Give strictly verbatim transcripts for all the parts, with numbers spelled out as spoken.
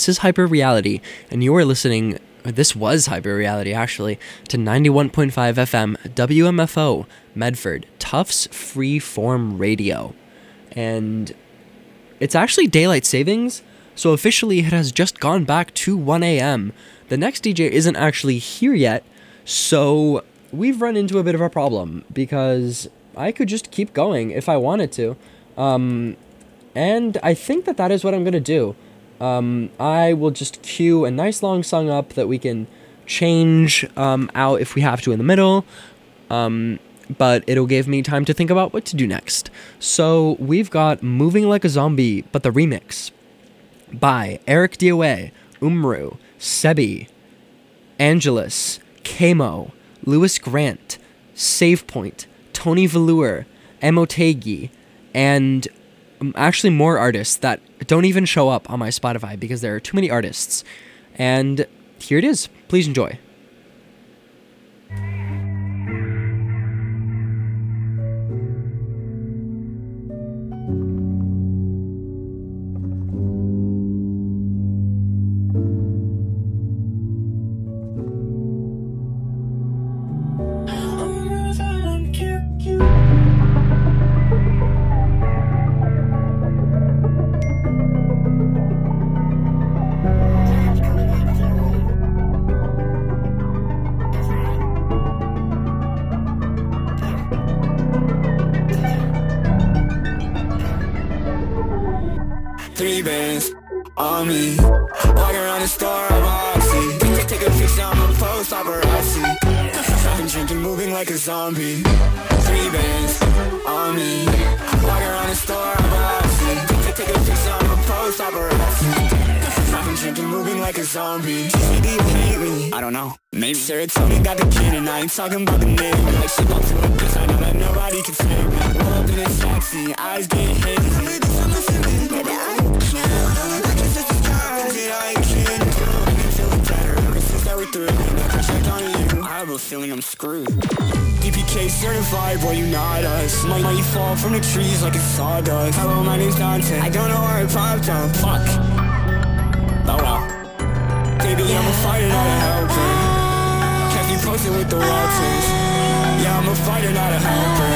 This is Hyper Reality, and you are listening, or this was Hyper Reality actually, to ninety-one point five F M W M F O, Medford, Tufts Freeform Radio. And it's actually daylight savings, so officially it has just gone back to one a.m. The next D J isn't actually here yet, so we've run into a bit of a problem, because I could just keep going if I wanted to. Um, and I think that that is what I'm going to do. Um, I will just cue a nice long song up that we can change um, out if we have to in the middle, um, but it'll give me time to think about what to do next. So we've got Moving Like a Zombie, but the remix by Eric D O A, Umru, Sebi, Angelus, Kamo, Lewis Grant, SavePoint, Tony Velour, Emotegi, and um, actually more artists that don't even show up on my Spotify because there are too many artists. And here it is. Please enjoy. Three bands on me, walking around the store of Oxy. Take, take a picture, I'm a post paparazzi. I've been drinking, moving like a zombie. Three bands on me, walking around the store of Oxy. Take, take a picture, I'm a post paparazzi. I've been drinking, moving like a zombie. C D hate me, I don't know. Maybe serotonin got the kid and I ain't talking about the name. Like shit gon' to a bitch, I know that nobody can save me. Roll up in a taxi, eyes getting hazy. Baby, I I have a feeling I'm screwed. D P K certified, boy, you not us. Might, might fall from the trees like it's sawdust. Hello, my name's Dante. I don't know where I popped up. Fuck. Oh well. Baby, I'm a fighter, not a helper. Kept you posted with the walters. Yeah, I'm a fighter, not a helper.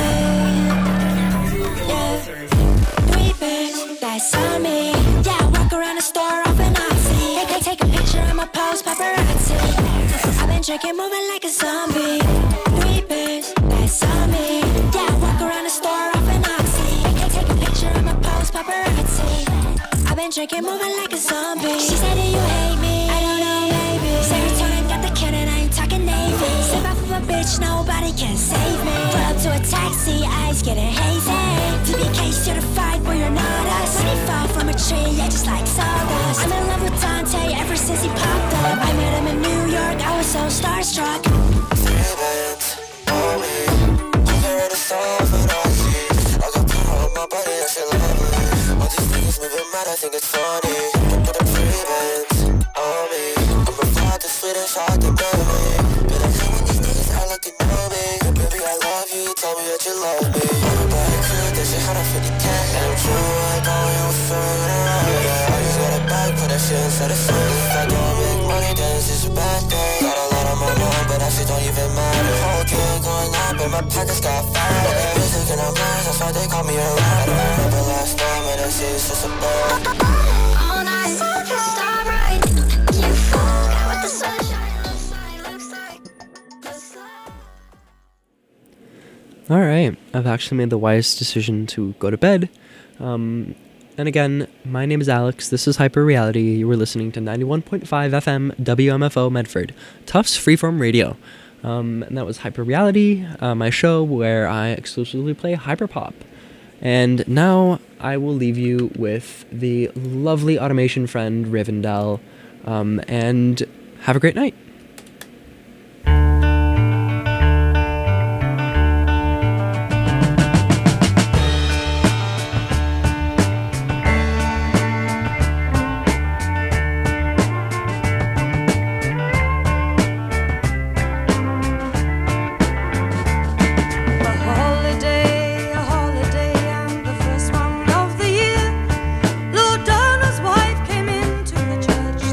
Yeah. Three bitch, that's on me. Yeah, I walk around the store off an Nazi. Take, take a picture, I'm a post paparazzi. I've been drinking, moving like a zombie. Three bitch, that's on me. Yeah, I walk around the store off an Oxy. Take, take a picture, I'm a post paparazzi. I've been drinking, moving like a zombie. She said, do you hate me? I don't know, baby. Serotonin got the cannon, I ain't talking Navy. Step off of a bitch, nobody can save me. Pull up to a taxi, eyes getting hazy. D B K certified, boy, you're not us. When he fall from a tree, yeah, just like sawdust. I'm in love with Dante ever since he popped up. I met him in New York, I was so starstruck. Three bands on me, you can read the stuff and I see. I got power on my body, I feel lovely. All these niggas moving mad, I think it's funny. Put the three bands on me, I'm a fly to Swedish, I can know me. But I hate when these niggas act like they know me. Baby, I love you, tell me that you love me. On a bike, that shit had a fifty K. And I'm true, I know you was feeling around. Yeah, I just got a bag, put that shit inside the food. If I don't make money, then it's just a bad thing. Got a lot on my mind, but that shit don't even matter. Whole drink going up, and my pockets got fat. Music in our minds, that's why they call me a rider. Remember last time, and that shit is just a bug. All night, star bright. You forgot what the sunshine looks like, looks like, looks like. Alright, I've actually made the wise decision to go to bed. Um, and again, my name is Alex, this is Hyper Reality, you were listening to ninety-one point five F M W M F O Medford, Tufts Freeform Radio. Um, and that was Hyper Reality, uh, my show where I exclusively play hyperpop. And now I will leave you with the lovely automation friend Rivendell, um, and have a great night. Church.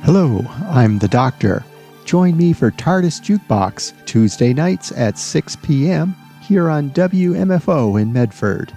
Hello, I'm the Doctor. Join me for TARDIS Jukebox, Tuesday nights at six p.m. here on W M F O in Medford.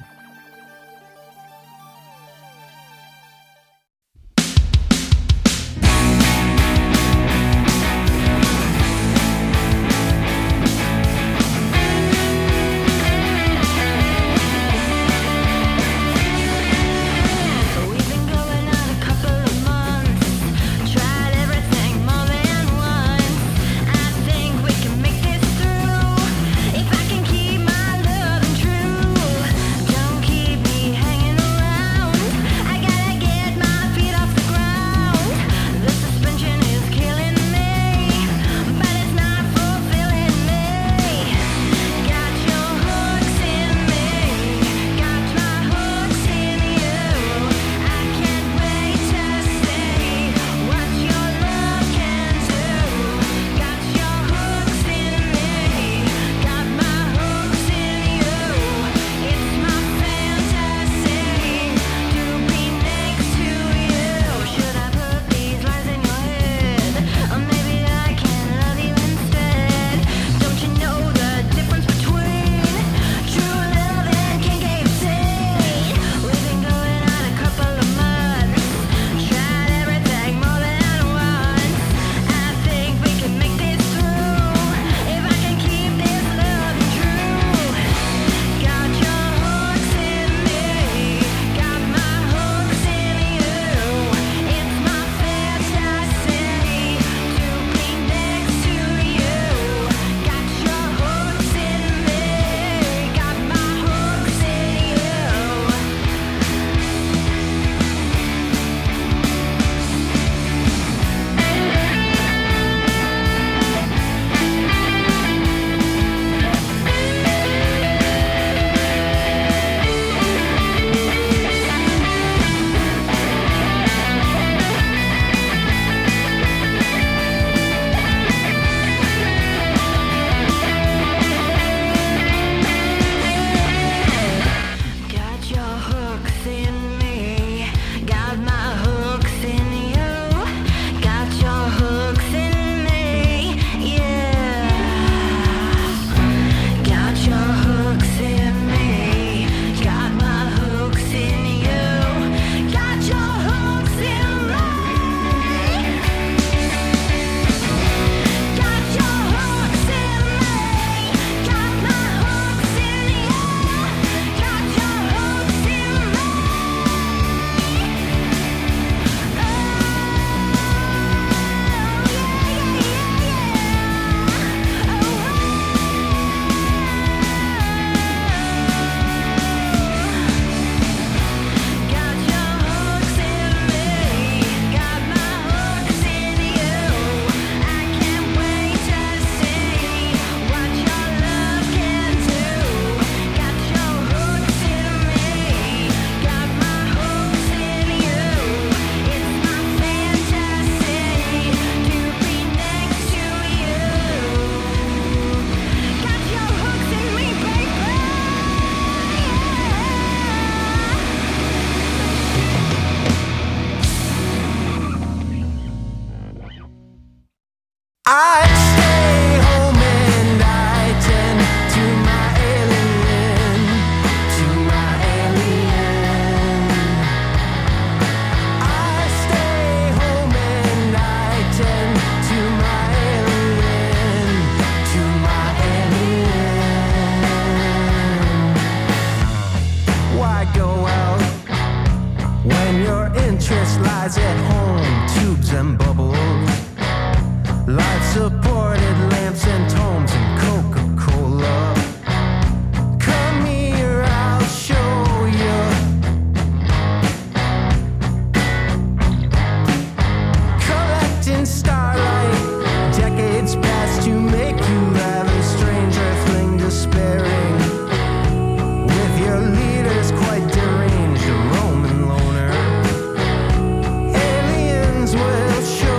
Will show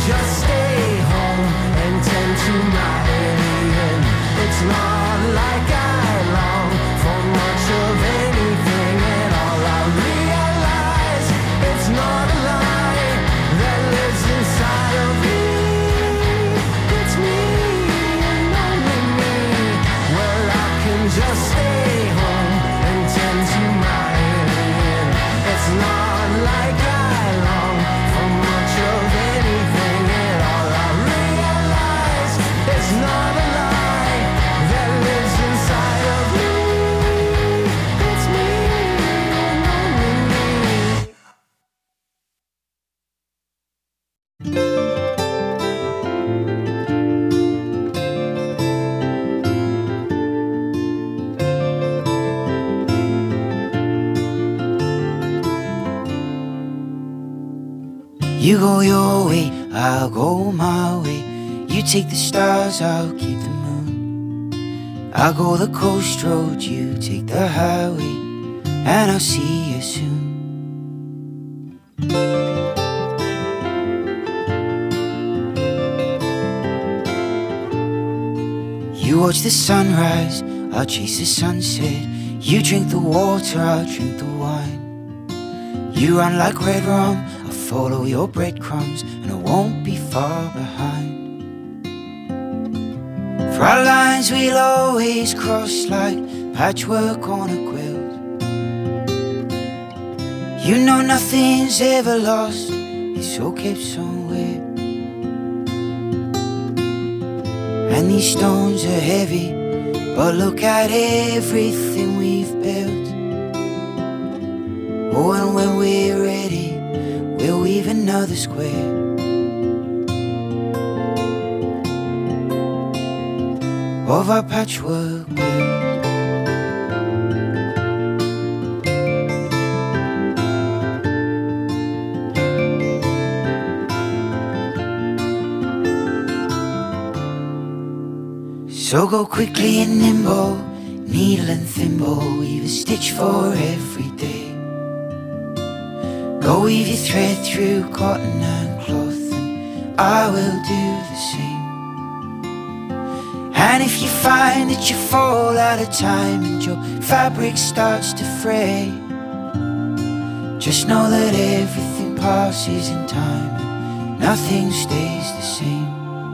just stay home and tend to my alien. It's not like I long for much of anything at all. I realize it's not a lie that lives inside of me. It's me and only me. Well, I can just stay home and tend to my alien. It's not like I long for much of anything at all. I realize it's not a lie that lives inside of me. It's me and only me. You go your way, I'll go my way. You take the stars, I'll keep the moon. I'll go the coast road, you take the highway, and I'll see you soon. You watch the sunrise, I'll chase the sunset. You drink the water, I'll drink the wine. You run like red rum, I'll follow your breadcrumbs, and I won't be far behind. For our lines we'll always cross like patchwork on a quilt. You know nothing's ever lost, it's all kept somewhere. And these stones are heavy, but look at everything we've built. Oh, and when we're ready, we'll weave another square. Of our patchwork quilt. So go quickly and nimble, needle and thimble, weave a stitch for every day. Go weave your thread through cotton and cloth, and I will do the same. And if you find that you fall out of time and your fabric starts to fray, just know that everything passes in time and nothing stays the same.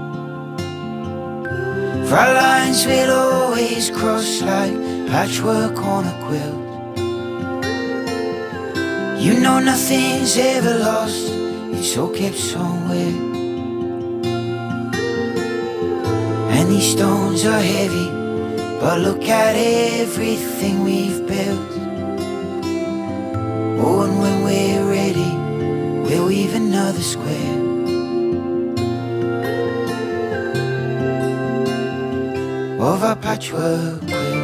For our lines will always cross like patchwork on a quilt. You know nothing's ever lost, it's all kept somewhere. And these stones are heavy, but look at everything we've built. Oh, and when we're ready, we'll weave another square. Of our patchwork quilt.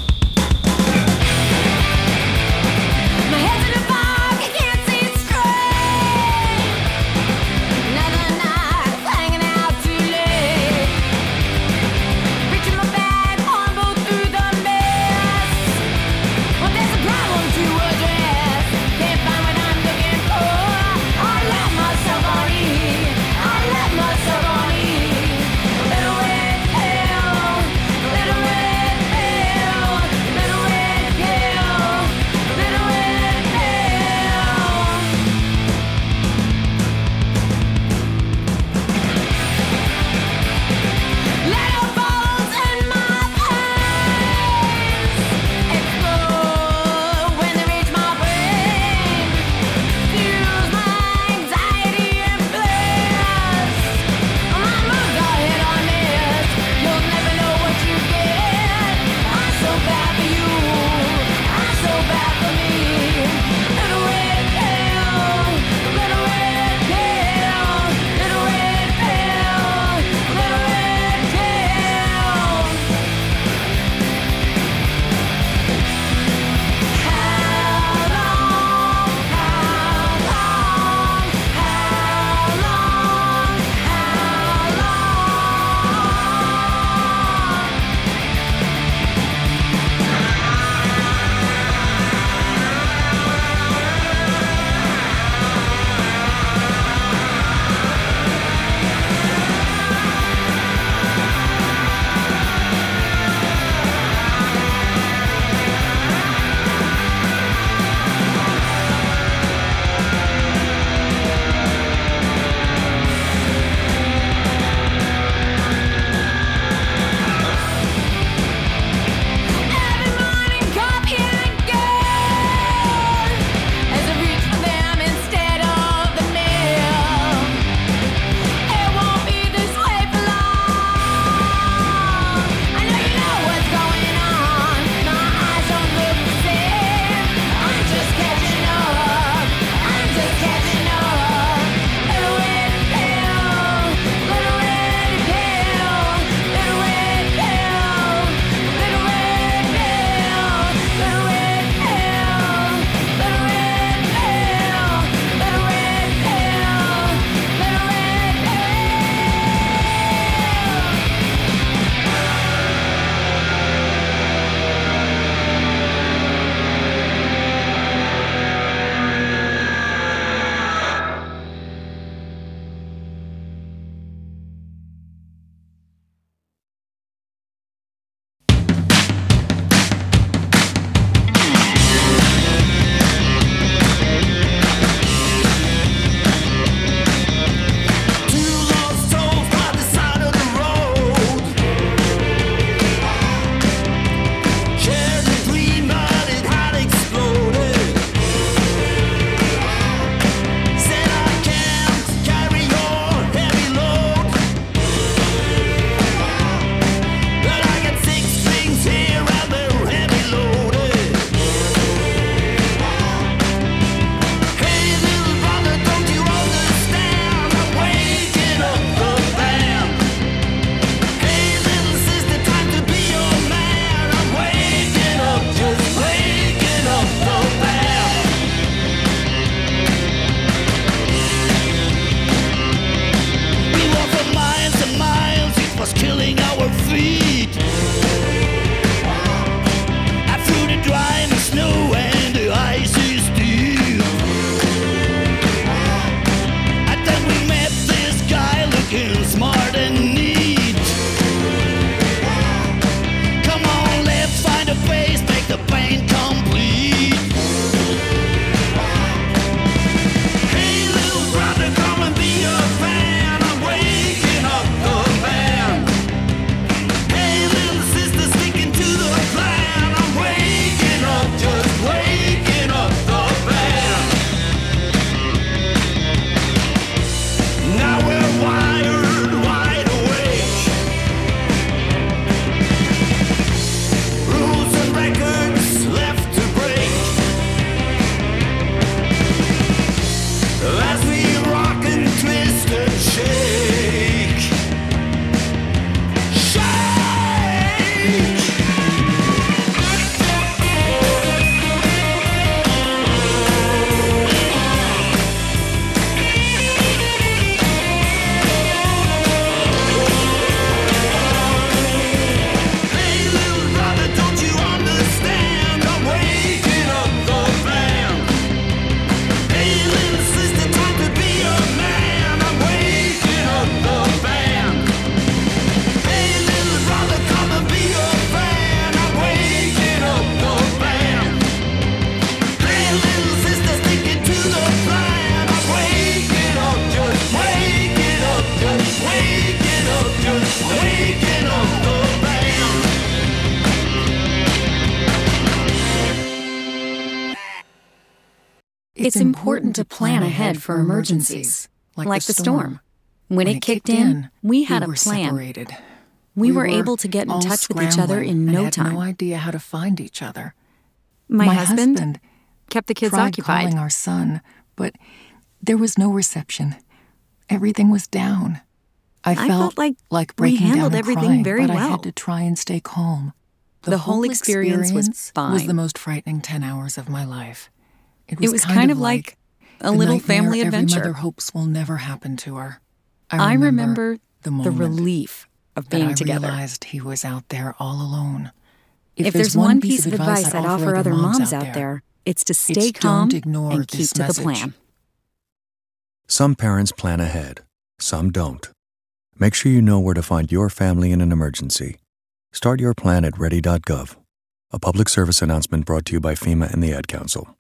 My head's in a fog, I can't see it straight. It's important to plan ahead for emergencies, like the storm. When it kicked in, we had a plan. Separated. We were able to get in all touch with each other in scrambling no and had time. no idea how to find each other. My husband kept the kids tried occupied. calling our son, but there was no reception. Everything was down. I I felt, felt like like we breaking handled down and everything crying, very but I well. had to try and stay calm. The whole experience was was fine. the most frightening ten hours of my life. It It was kind of like a the little nightmare family every adventure. mother hopes will never happen to her. I remember the the moment relief of that being I together. realized he was out there all alone. If, there's one piece of advice I'd offer other moms out there, it's to stay it's calm don't ignore and keep this to the message. plan. Some parents plan ahead, some don't. Make sure you know where to find your family in an emergency. Start your plan at ready dot gov. A public service announcement brought to you by FEMA and the Ad Council.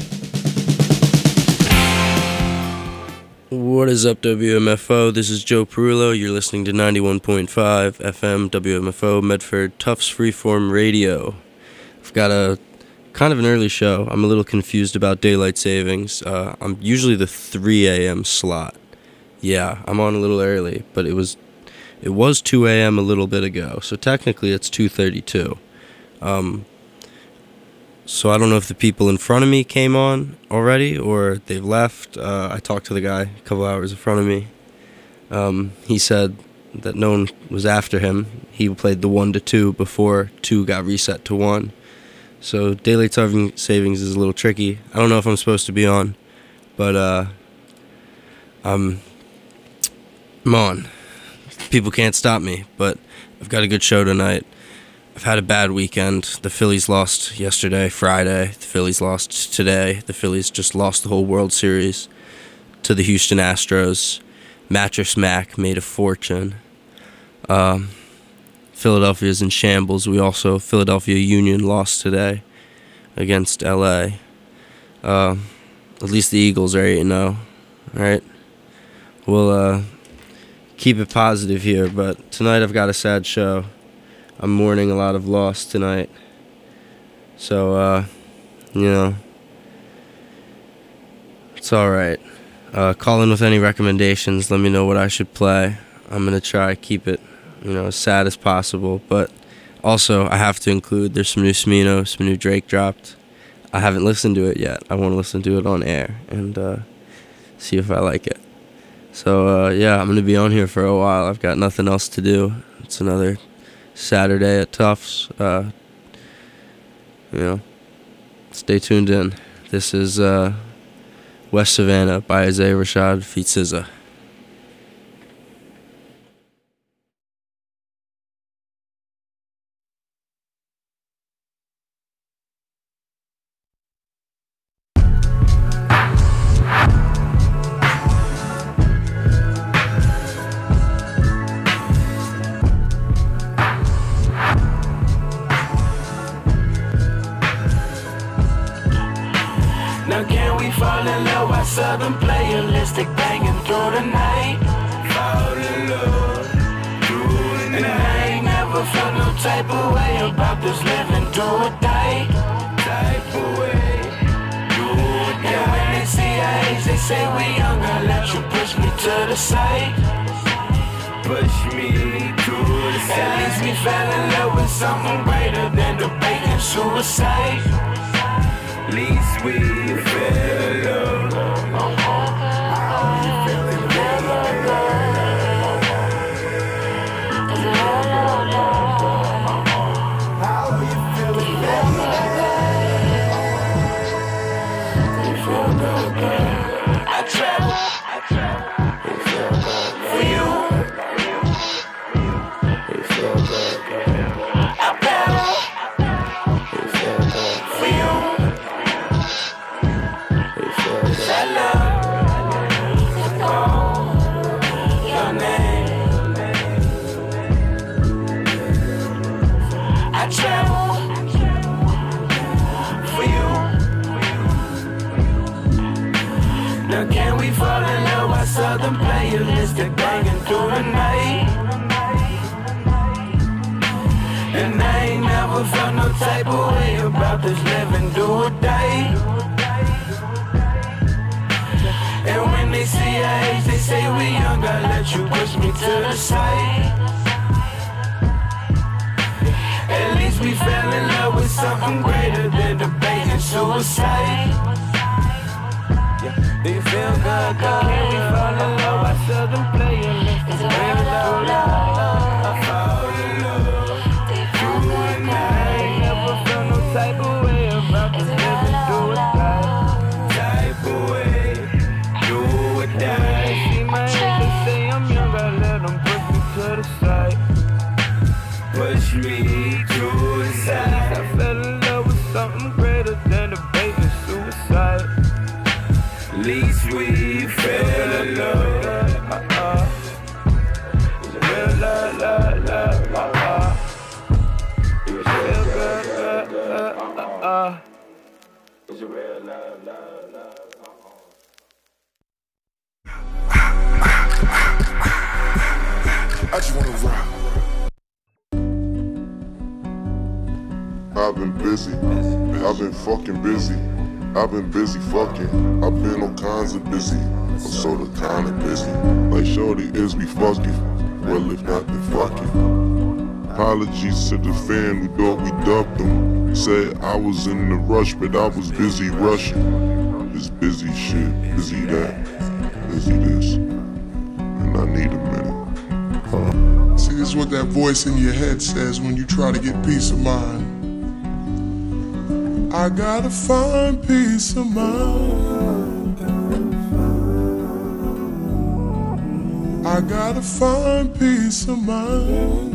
What is up, W M F O? This is Joe Perullo. You're listening to ninety-one point five F M W M F O Medford Tufts Freeform Radio. I've got a kind of an early show. I'm a little confused about daylight savings. Uh, I'm usually the three a.m. slot. Yeah, I'm on a little early, but it was it was two a.m. a little bit ago, so technically it's two thirty-two. Um, so I don't know if the people in front of me came on already or they've left. Uh, I talked to the guy a couple hours in front of me. Um, he said that no one was after him. He played the one to two before two got reset to one. So daylight saving- savings is a little tricky. I don't know if I'm supposed to be on, but uh, I'm, I'm on. People can't stop me, but I've got a good show tonight. I've had a bad weekend. The Phillies lost yesterday, Friday. The Phillies lost today. The Phillies just lost the whole World Series to the Houston Astros. Mattress Mac made a fortune. Um, Philadelphia's in shambles. We also, Philadelphia Union lost today against L A. Uh, at least the Eagles are eight and oh, right? We'll uh, keep it positive here, but tonight I've got a sad show. I'm mourning a lot of loss tonight. So, uh, you know, it's alright. Uh, call in with any recommendations. Let me know what I should play. I'm going to try to keep it, you know, as sad as possible. But also, I have to include, there's some new Smino, some new Drake dropped. I haven't listened to it yet. I want to listen to it on air and uh, see if I like it. So, uh, yeah, I'm going to be on here for a while. I've got nothing else to do. It's another Saturday at Tufts. Uh, you know, stay tuned in. This is uh, West Savannah by Isaiah Rashad feat. S Z A. Now can we fall in love while Southern playalistic banging through the night? Fall in love through the night. And I ain't never felt no type of way about this living do or die. Type of way, do or die. And when they see our age, they say we young. I let you push me to the side. Push me to the side. At least we fell in love with something greater than debate and suicide. At least we fell in love. I travel, I travel, it feel good for you. It feel good. I pedal, it feel good for you. It feel good. I love, oh, your name. I travel for you. Now can we fall in love while Southern playalistic banging through the night? And I ain't never felt no type of way about this living do or die. they see our age, they say we young. Gotta let you push me to the side. At least we fell in love with something greater than debate and suicide. Yeah. Do you feel good, though? Can we fall in love? I seldom play a list. It's real love, love. I fall in love. Do you feel good, though? I ain't never felt no type of way about this living suicide. Type of way, do or die. See my age, they say I'm young, I let them push me to the side. Push me to the side. I fell in love with something greater than debate and suicide. At least we fell in love. Uh-uh. It's real love, love, love. Uh-uh. It's real good, uh, uh, uh. It's real love, love, love. I just wanna rock. I've been busy, I've been fucking busy. I've been busy fucking, I've been all kinds of busy. I'm sorta kinda busy. Like shorty, is we fucking? Well, if not, then fuck it. Apologies to the fan who thought we dubbed them. Said I was in the rush, but I was busy rushing. It's busy shit, busy that, busy this. And I need a minute. Huh. See, this is what that voice in your head says when you try to get peace of mind. I gotta find peace of mind. I gotta find peace of mind.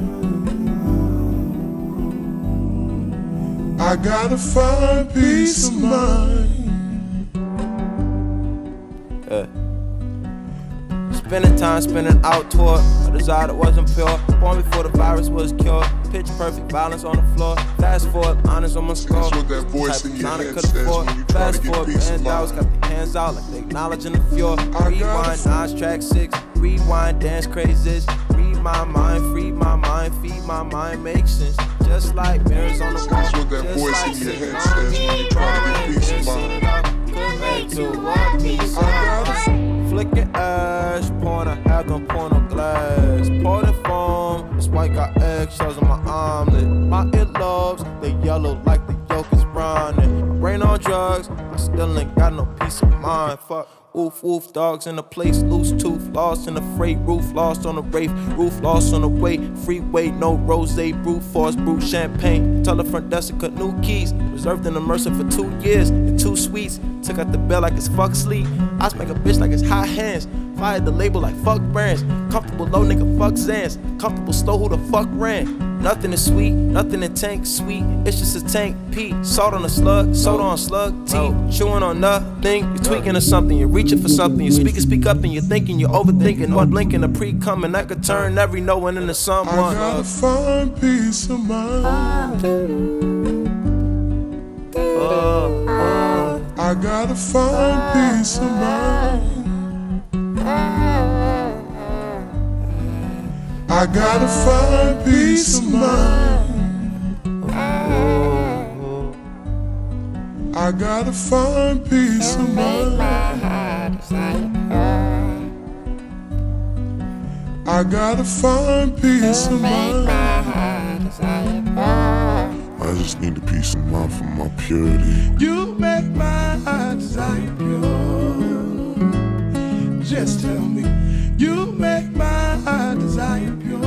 I gotta find peace of mind. Uh. Spending time spinning out toward a desire that wasn't pure. Born before the virus was cured. Pitch perfect violence on the floor. Fast forward, honest on my score. That's what that voice in your head says when you try Fast to get forward, peace of and mind. got the hands out like they acknowledging the fjord. Rewind, Nas track six. Rewind, dance crazes. Read my mind, free my mind, feed my mind, make sense. Just like mirrors on the wall. That's what that voice in your head says when you try to get peace of mind. I gotta flicking ash, pouring a half on porno glass. Pour the foam, this white got eggshells on my omelet. My earlobes, they yellow like the yolk is browning. Brain on drugs, I still ain't got no peace of mind. Fuck. Oof, oof, dogs in the place, loose tooth, lost in the freight, roof, lost on the rafe, roof, lost on the way, freeway, no rosé, brew, force, brew, champagne, tell the front desk to cut new keys, reserved in the Mercer for two years, and two suites, took out the bell like it's fuck sleep, I smack a bitch like it's hot hands, fired the label like fuck brands, comfortable low nigga, fuck Zans, comfortable slow, who the fuck ran? Nothing is sweet, nothing in tank sweet. It's just a tank P. Salt on a slug, soda on slug, tea. Chewing on nothing. You're tweaking or something. You're reaching for something. You speak and speak up and you're thinking. You're overthinking. Or blinking a pre coming that could turn every no one into someone. I gotta find peace of mind. Oh, oh. I gotta find peace of mind. I gotta find peace of mind. I gotta find peace of mind. I gotta find peace of mind. I just need a peace of mind for my purity. You make my heart desire pure. Just tell me. You make my heart desire pure.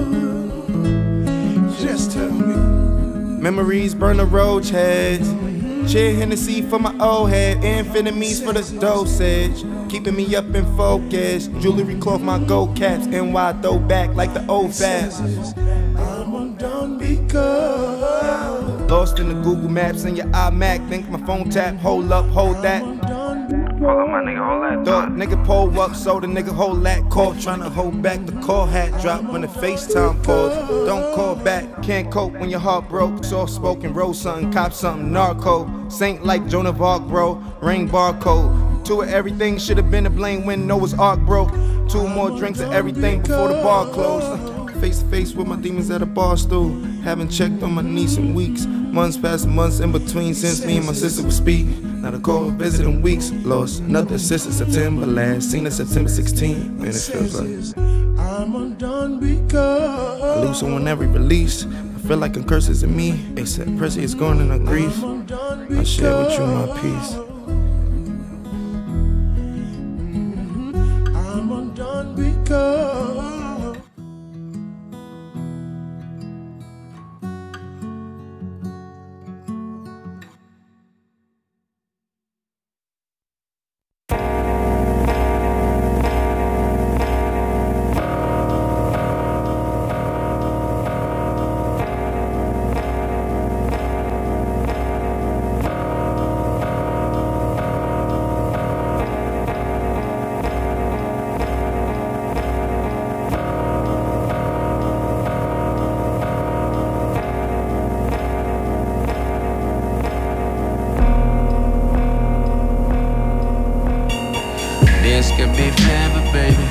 Just tell me. Memories burn the roach heads. Share Hennessy for my old head. Amphetamines for the dosage. Keeping me up in focus. Jewelry cloth, my gold caps. N Y throwback like the old fast. I'm undone because lost in the Google Maps and your iMac. Think my phone tap. Hold up, hold that. Hold up, my nigga, hold that. Thought nigga pull up, so the nigga hold that call. Tryna hold back the call hat drop when the FaceTime calls. Don't call back, can't cope when your heart broke. Soft spoken, roll something, cop something, narco. Saint like Joan of Arc, bro. Ring barcode. Two of everything should have been to blame when Noah's Ark broke. Two more drinks of everything before the bar closed. Face to face with my demons at a bar stool. Haven't checked on my niece in weeks. months past the months in between since me and my sister would speak. Not a call visiting weeks. Lost another sister September last. Seen her September sixteenth. Man, it feels like I'm undone because I lose someone every release. I feel like a curse is in me. Except Percy is gone in her grief. I share with you my peace. I'm undone because This could be forever, baby.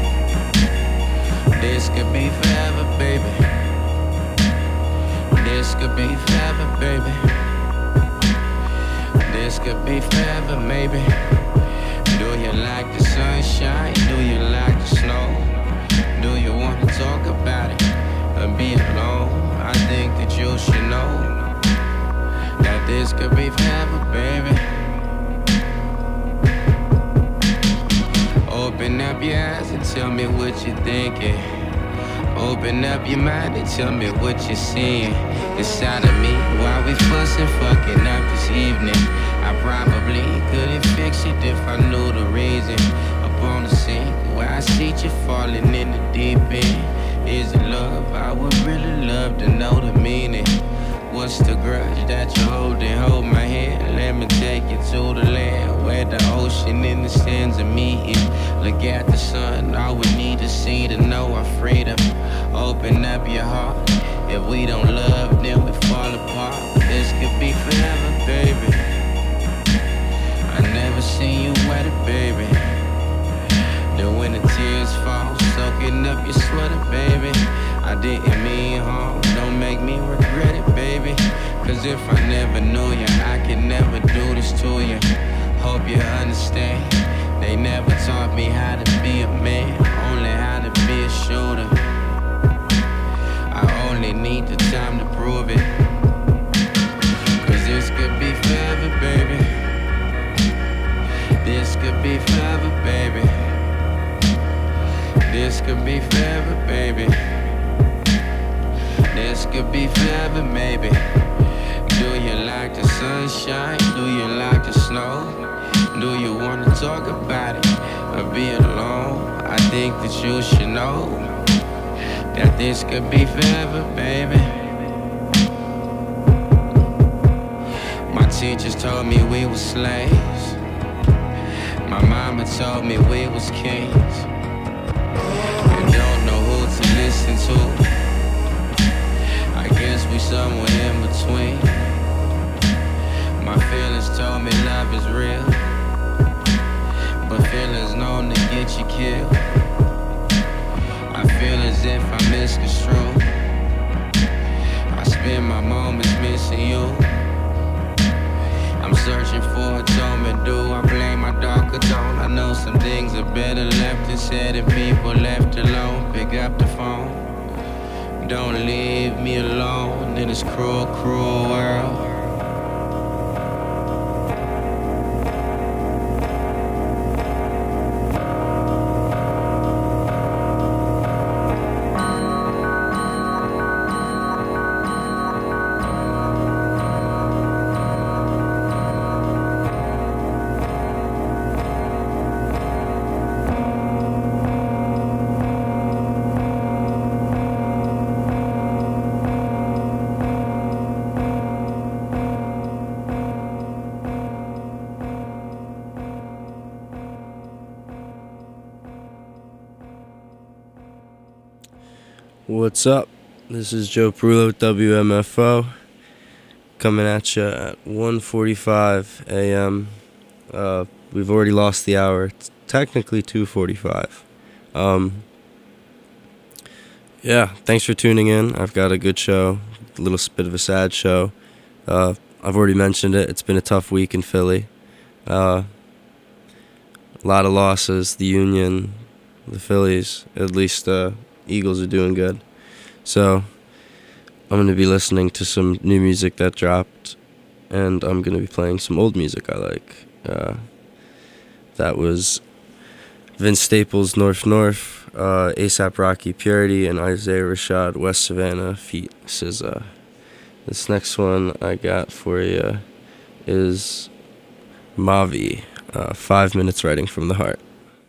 This could be forever, baby. This could be forever, baby. This could be forever, maybe. Do you like the sunshine? Do you like the snow? Do you want to talk about it or be alone? I think that you should know that this could be forever, baby. Open up your eyes and tell me what you're thinking. Open up your mind and tell me what you're seeing inside of me. While we fussing, fucking up this evening, I probably couldn't fix it if I knew the reason. Up on the sink where I see you falling in the deep end. Is it love? I would really love to know the meaning. What's the grudge that you're holding? Hold my hand, let me take you to the land where the ocean and the sands are meeting. Look at the sun, all we need to see to know our freedom. Open up your heart. If we don't love, then we fall apart. This could be forever, baby. I never seen you wetter, baby. Then when the tears fall, soaking up your sweater, baby. I didn't mean harm, don't make me regret it, baby. Cause if I never knew you, I could never do this to you. Hope you understand. They never taught me how to be a man, only how to be a shooter. I only need the time to prove it. Cause this could be forever, baby. This could be forever, baby. This could be forever, baby. This could be forever, maybe. Do you like the sunshine? Do you like the snow? Do you want to talk about it or be alone? I think that you should know that this could be forever, baby. My teachers told me we were slaves. My mama told me we was kings. You don't know who to listen to. I guess we somewhere in between. My feelings told me love is real, but feelings known to get you killed. I feel as if I misconstrued. I spend my moments missing you. I'm searching for atonement. Do I blame my darker tone? I know some things are better left unsaid and people left alone. Pick up the phone. Don't leave me alone in this cruel, cruel world. What's up? This is Joe Perullo with W M F O, coming at you at one forty-five a m Uh, we've already lost the hour. It's technically two forty-five. Um, yeah, thanks for tuning in. I've got a good show, a little bit of a sad show. Uh, I've already mentioned it. It's been a tough week in Philly. Uh, a lot of losses. The Union, the Phillies, at least uh, Eagles are doing good. So I'm going to be listening to some new music that dropped, and I'm going to be playing some old music I like. Uh, that was Vince Staples, North North, uh, ASAP Rocky, Purity, and Isaiah Rashad, West Savannah, feat. S Z A. This next one I got for you is Mavi, uh, Five Minutes Writing from the Heart.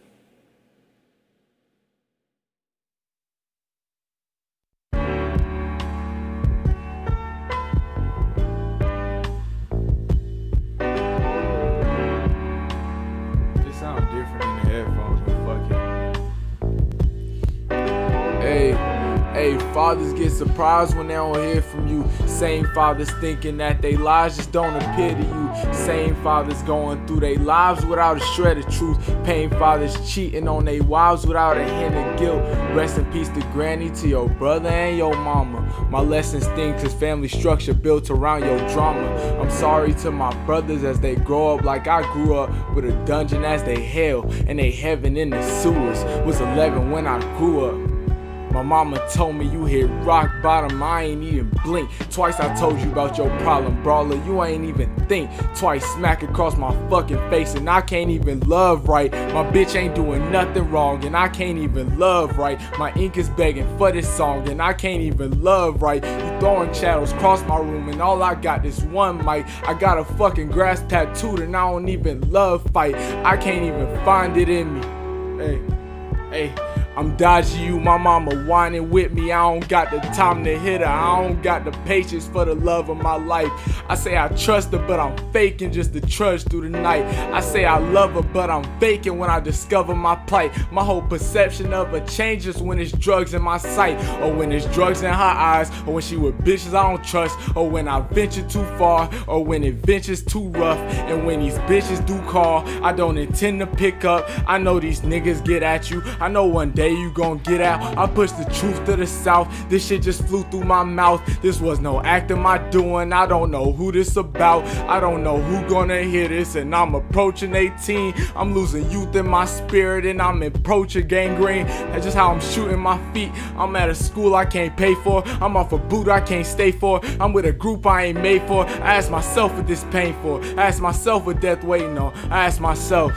Fathers get surprised when they don't hear from you. Same fathers thinking that they lies just don't appear to you. Same fathers going through their lives without a shred of truth. Pain fathers cheating on their wives without a hint of guilt. Rest in peace to granny, to your brother and your mama. My lessons sting cause family structure built around your drama. I'm sorry to my brothers as they grow up like I grew up, with a dungeon as they hell and they heaven in the sewers. Was eleven when I grew up. My mama told me you hit rock bottom, I ain't even blink. Twice I told you about your problem, brawler, you ain't even think. Twice smack across my fucking face and I can't even love right. My bitch ain't doing nothing wrong and I can't even love right. My ink is begging for this song and I can't even love right. You throwing shadows across my room and all I got is one mic. I got a fucking grass tattooed and I don't even love fight. I can't even find it in me. Hey, hey. I'm dodging you, my mama whining with me. I don't got the time to hit her, I don't got the patience for the love of my life. I say I trust her, but I'm faking just to trudge through the night. I say I love her, but I'm faking when I discover my plight. My whole perception of her changes when it's drugs in my sight, or when it's drugs in her eyes, or when she with bitches I don't trust, or when I venture too far, or when it ventures too rough. And when these bitches do call, I don't intend to pick up. I know these niggas get at you, I know one day you gon' get out. I push the truth to the south. This shit just flew through my mouth. This was no act of my doing. I don't know who this about. I don't know who gonna hear this. And I'm approaching eighteen. I'm losing youth in my spirit and I'm approaching gangrene. That's just how I'm shooting my feet. I'm at a school I can't pay for. I'm off a boot I can't stay for. I'm with a group I ain't made for. I ask myself what this pain for. I ask myself what death waiting on. I ask myself.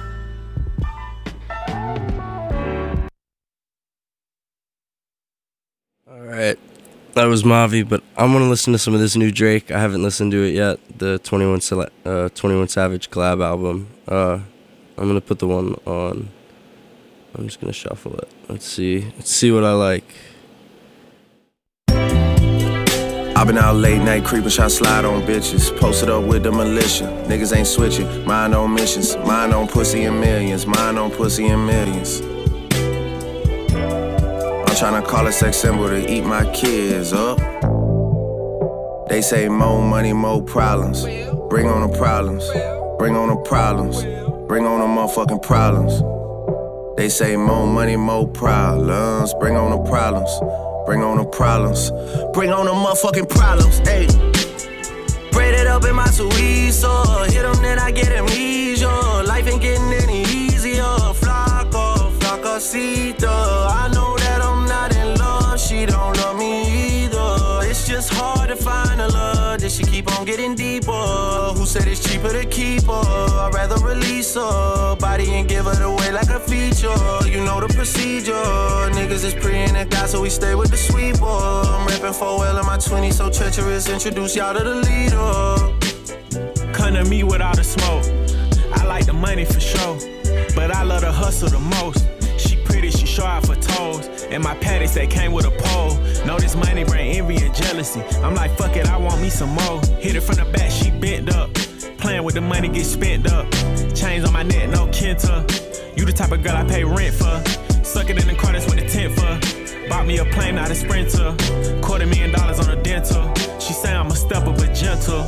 Alright, that was Mavi, but I'm gonna listen to some of this new Drake. I haven't listened to it yet, the twenty-one, uh, twenty-one Savage collab album. Uh, I'm gonna put the one on. I'm just gonna shuffle it. Let's see. Let's see what I like. I've been out late night creeping, shot slide on bitches. Posted up with the militia. Niggas ain't switching. Mine on missions. Mine on pussy and millions. Mine on pussy and millions. I'm tryna call a sex symbol to eat my kids up. They say more money, more problems. Bring on the problems. Bring on the problems. Bring on the motherfucking problems. They say more money, more problems. Bring on the problems. Bring on the problems. Bring on the motherfucking problems. Ayy. Braid it up in my Suizo. Hit them, then I get amnesia. Life ain't getting any easier. Flaco, flacosito. I know that I'm not in love. She don't love me either. It's just hard to find a love that she keep on getting deeper. Who said it's cheaper to keep her? I'd rather release her body and give her away like a feature. You know the procedure. Niggas is preying at God, so we stay with the sweeper. I'm rapping for well in my twenties, so treacherous. Introduce y'all to the leader. Come to me without the smoke. I like the money for sure, but I love the hustle the most. She pretty, she show out for toes. And my panties, they came with a pole. Know this money bring envy and jealousy. I'm like, fuck it, I want me some more. Hit it from the back, she bent up. Playing with the money, get spent up. Chains on my neck, no Kenta. You the type of girl I pay rent for. Suck it in the car, that's what the tent for. Bought me a plane, not a Sprinter. Quarter million dollars on a dental. She say I'm a stepper, but gentle.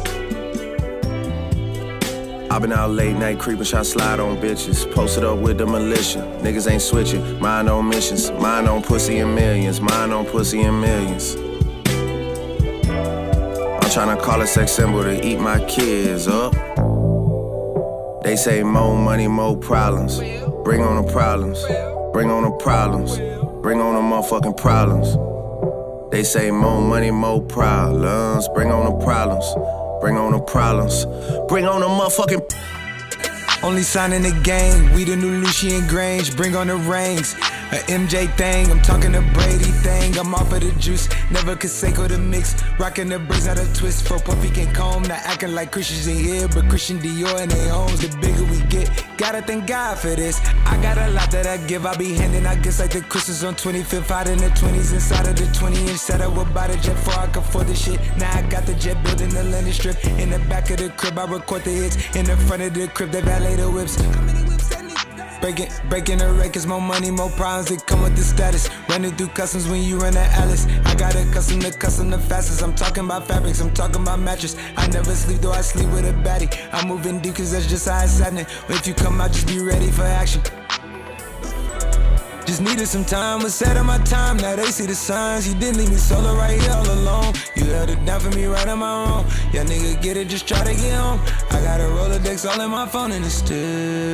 I've been out late night creeping, shot slide on bitches. Posted up with the militia. Niggas ain't switching. Mine on missions. Mine on pussy and millions. Mine on pussy and millions. I'm tryna call a sex symbol to eat my kids up. They say more money, more problems. Bring on the problems. Bring on the problems. Bring on the motherfucking problems. They say more money, more problems. Bring on the problems. Bring on the problems. Bring on the motherfucking. Only sign in the game, we the new Lucian Grange, bring on the rings. A M J thing, I'm talking a Brady thing. I'm off of the juice, never Conseco the mix. Rocking the braids out of twist for Puffy can comb. Not acting like Christians in here, but Christian Dior in their homes. The bigger we get, gotta thank God for this. I got a lot that I give, I be handing out gifts like the Christmas on twenty-fifth. Out in the twenties, inside of the twenty inch. Said I would buy the jet before I could afford the shit. Now I got the jet building the landing strip. In the back of the crib, I record the hits. In the front of the crib, they valet the whips. Breaking, breaking the records, more money, more problems that come with the status. Running through customs when you run at Alice. I got a custom to custom the fastest. I'm talking about fabrics, I'm talking about mattress. I never sleep, though I sleep with a baddie. I'm moving deep cause that's just how it's happening. If you come out, just be ready for action. Just needed some time, was set on my time. Now they see the signs. You didn't leave me solo right here all alone. You held it down for me right on my own. Yeah, nigga, get it, just try to get home. I got a Rolodex all in my phone and it's still.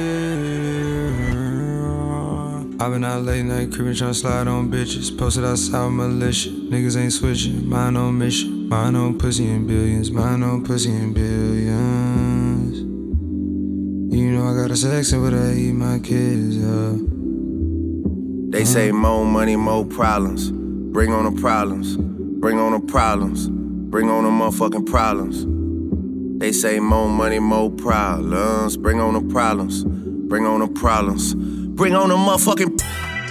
I've been out late night, creeping, trying to slide on bitches. Posted outside with militia. Niggas ain't switching, mine on mission. Mine on pussy and billions, mine on pussy and billions. You know I got a sex but I eat my kids up. They say more money, more problems. Bring on the problems. Bring on the problems. Bring on the motherfucking problems. They say more money, more problems. Bring on the problems. Bring on the problems. Bring on the motherfucking.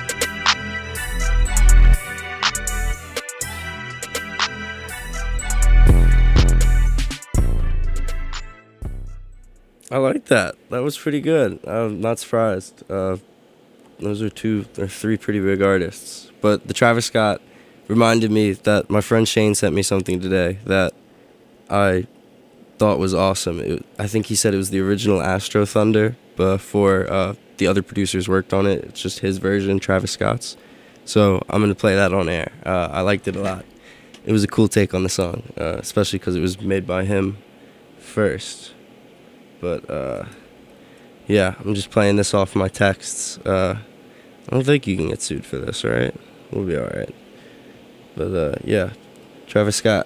I like that. That was pretty good. I'm not surprised. Uh, those are two or three pretty big artists. But the Travis Scott reminded me that my friend Shane sent me something today that I thought was awesome. It, I think he said it was the original Astro Thunder before uh, the other producers worked on it. It's just his version, Travis Scott's. So I'm going to play that on air. Uh, I liked it a lot. It was a cool take on the song, uh, especially because it was made by him first. But, uh, yeah, I'm just playing this off my texts. Uh, I don't think you can get sued for this, right? We'll be all right. But, uh, yeah, Travis Scott.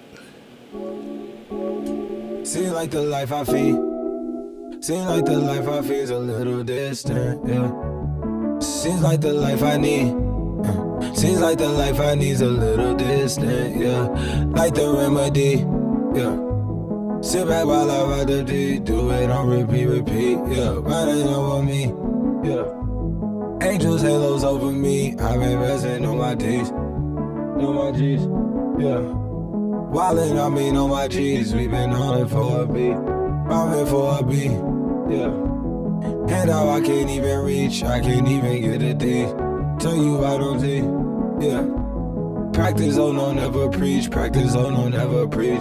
Seems like the life I feed. Seems like the life I feed is a little distant, yeah. Seems like the life I need. Seems like the life I need is a little distant, yeah. Like the remedy, yeah. Sit back while I ride the D, do it on repeat, repeat, yeah. Riding over me, yeah. Angels, halos over me. I've been resting on my D's, on my G's, yeah. Wildin', I mean on my G's. We been on it for a beat, bombing for a beat, yeah. Hand out, I can't even reach, I can't even get a D. Tell you I don't D, yeah. Practice, oh no, never preach. Practice, oh no, never preach.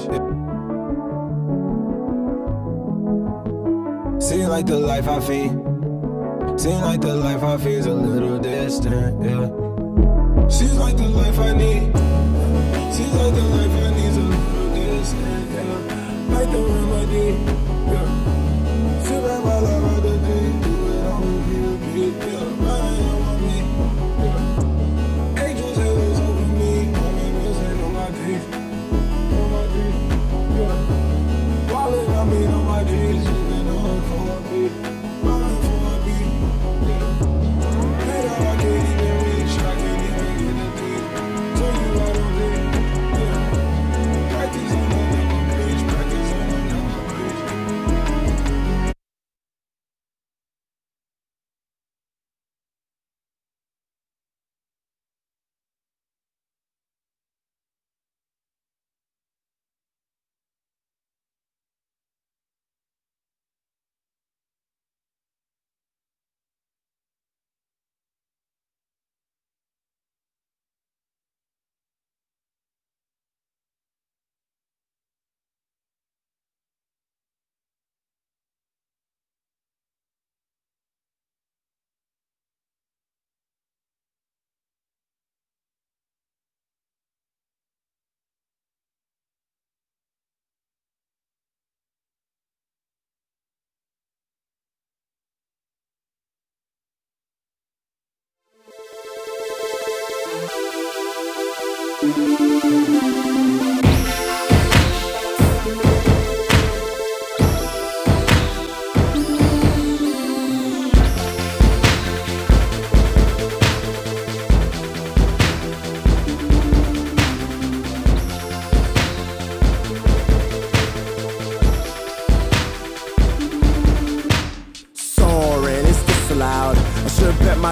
Seems like the life I feed. Seems like the life I feed is a little distant, yeah. Seems like the life I need. Seems like the life I need is a little distant, yeah. Like the remedy, yeah. Sit back while I ride the day, do it on repeat, repeat, yeah. Riding on me, yeah. Angels, halos over me. I've been resting on my D's, on my D's, yeah. Wildin', I mean on my D's. For a beat, running for a beat, yeah. Hey, I can't even reach, I can't even get a beat. Tell you I don't need, yeah. Practice on the never preach, practice on the never preach.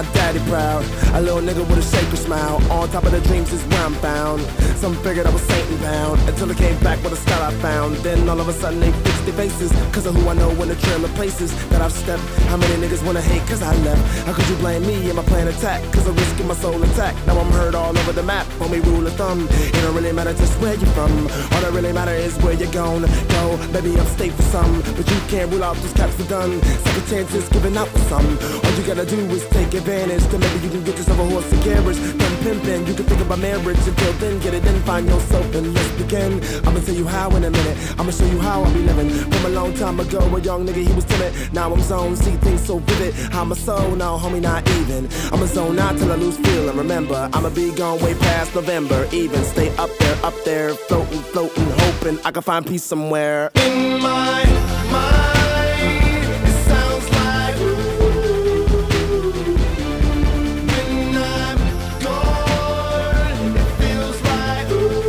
my daddy proud. A little nigga with a sacred smile. On top of the dreams is where I'm bound. Some figured I was Satan bound until I came back with a style I found. Then all of a sudden they fixed their faces cause of who I know in the trail of places that I've stepped. How many niggas wanna hate cause I left? How could you blame me and my plan attack? Cause I'm risking my soul attack. Now I'm heard all over the map. Homie rule of thumb. It don't really matter just where you're from. All that really matter is where you're gonna go. Maybe upstate for some, but you can't rule out those caps for done. Second chances giving out for some. All you gotta do is take advantage. Then maybe you can get yourself a horse and carriage. Done pimping, you can think about marriage. Until then, get it, then find yourself and let's begin. I'ma tell you how in a minute. I'ma show you how I be living. From a long time ago, a young nigga, he was timid. Now I'm zoned, see things so vivid. How my soul, now homie, not even. I'ma zone out till I lose feeling. Remember, I'ma be gone way past November. Even stay up there, up there, floating, floating, hoping I can find peace somewhere. In my mind, it sounds like when I'm gone, it feels like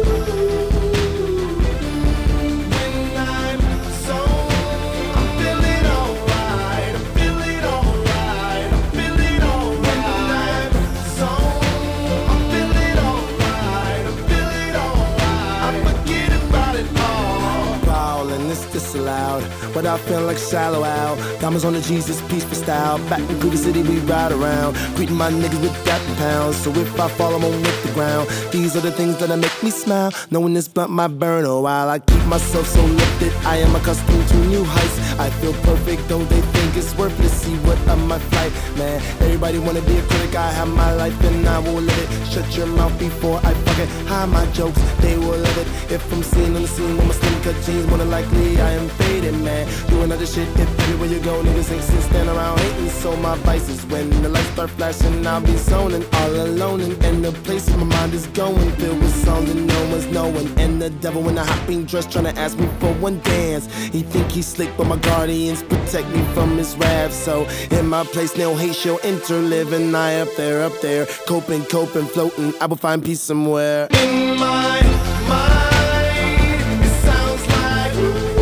when I'm so, I'm feeling alright, I'm feeling alright, I'm feeling alright. When I'm so, I'm feeling alright, I'm feeling alright. I forget about it all. Ballin', it's disallowed, but I feel like shallow out. Diamonds on the Jesus, peace for style. Back in Cougar City, we ride around, greeting my niggas with that pounds. So if I fall, I'm on with the ground. These are the things that make me smile. Knowing this blunt might burn a while. I keep myself so lifted, I am accustomed to new heights. I feel perfect, though they think it's worthless. See what on my flight, man. Everybody wanna be a critic, I have my life and I will live it. Shut your mouth before I fucking hide my jokes, they will love it. If I'm seen on the scene with my slim cut jeans, more than likely I am faded, man. Doing other shit, if everywhere you go, niggas ain't sit stand around hating. So my vices, when the lights start flashing, I'll be zoning all alone. And in the place my mind is going, filled with songs and no one's knowing. And the devil in a hot pink dress trying to ask me for one dance. He think he's slick, but my guardians protect me from his wrath. So in my place, no hate shall enter, living I up there, up there, coping, coping, floating. I will find peace somewhere. In my mind, it sounds like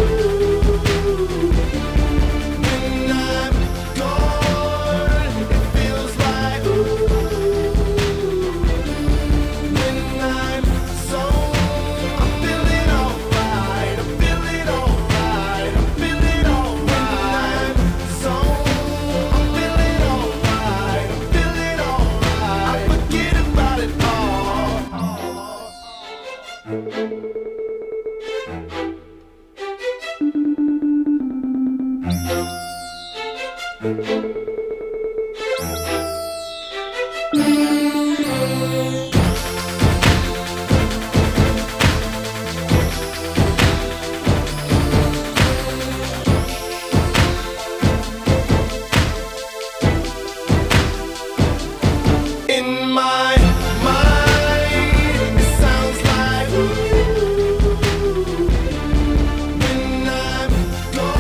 when I'm gone, it feels like when I'm so, I'm feeling alright, I'm feeling alright, I'm feeling alright. When I'm so, I'm feeling alright, I'm feeling alright. I forget about it all.